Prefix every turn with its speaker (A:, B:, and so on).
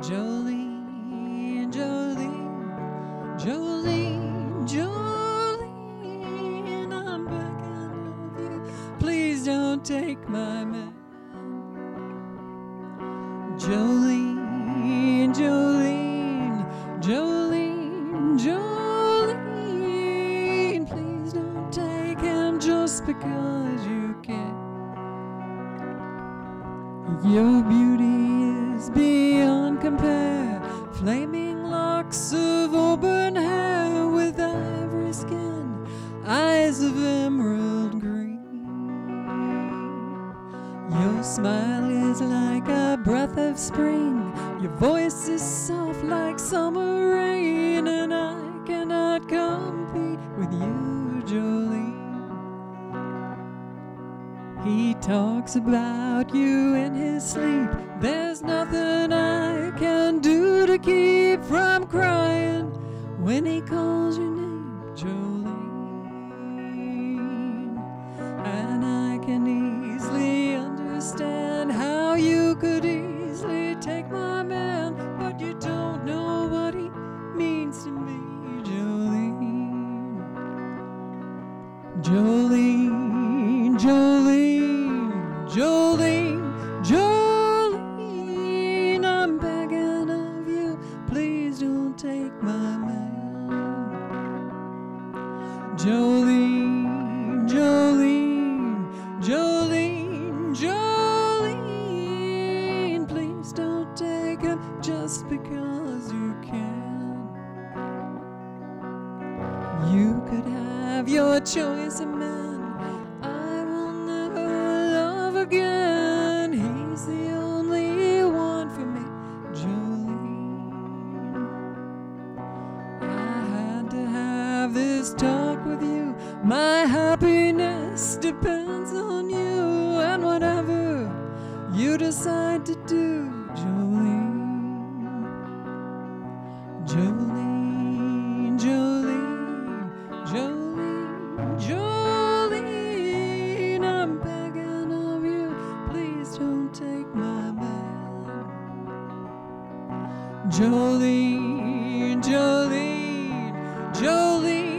A: Jolene, Jolene, Jolene, Jolene, I'm begging of you, please don't take my man. Jolene, Jolene, Jolene, Jolene, please don't take him just because you can. Your beauty is beyond compare, flaming locks of auburn hair with ivory skin, eyes of emerald green. Your smile is like a breath of spring, your voice is soft like summer rain, and I cannot compete with you, Jolene. He talks about you in his sleep, there's nothing I can do to keep from crying when he calls your name, Jolene. And I can easily understand how you could easily take my man, but you don't know what he means to me, Jolene. Jolene, Jolene, Jolene, Jolene, I'm begging of you, please don't take my man. Jolene, Jolene, Jolene, Jolene, please don't take him just because you can. You could have your choice of men, I will never love again. He's the only one for me, Jolene. I had to have this talk with you, my happiness depends on you, and whatever you decide to do, Jolene. Jolene, Jolene, Jolene, Jolene, I'm begging of you, please don't take my man. Jolene, Jolene, Jolene,